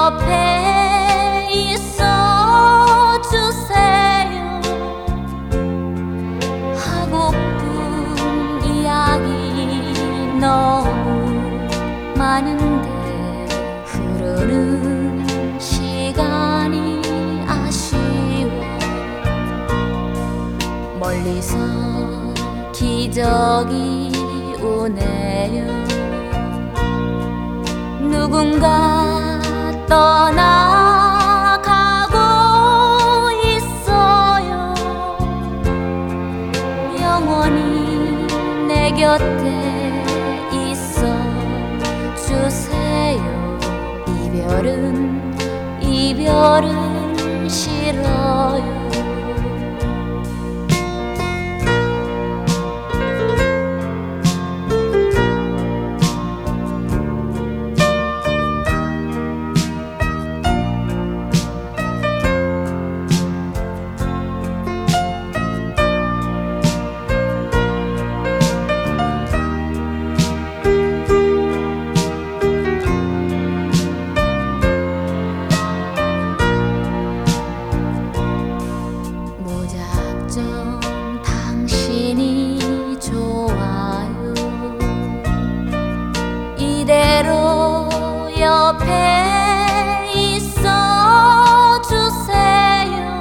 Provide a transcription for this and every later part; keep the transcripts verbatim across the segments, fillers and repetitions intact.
옆에 있어 주세요. 하고픈 이야기 너무 많은데 흐르는 시간이 아쉬워. 멀리서 기적이 오네요. 누군가 떠나가고 있어요. 영원히 내 곁에 있어 주세요. 이별은 이별은 싫어요. 당신이 좋아요. 이대로 옆에 있어 주세요.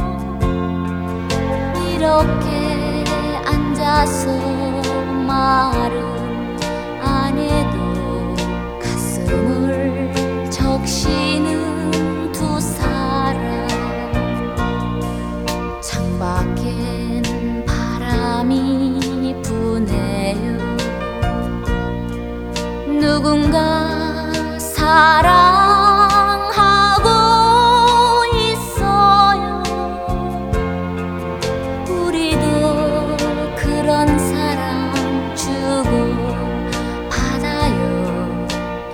이렇게 앉아서 말은 안 해도 가슴을 적시는 두 사람. 창밖엔 바람이 부네요. 누군가 사랑하고 있어요. 우리도 그런 사랑 주고 받아요.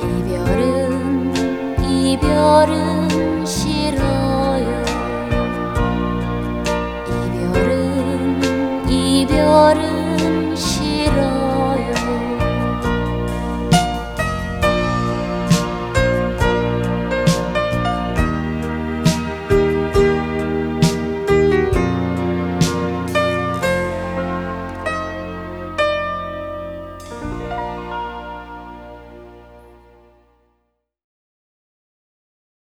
이별은 이별은 싫어요. 이별은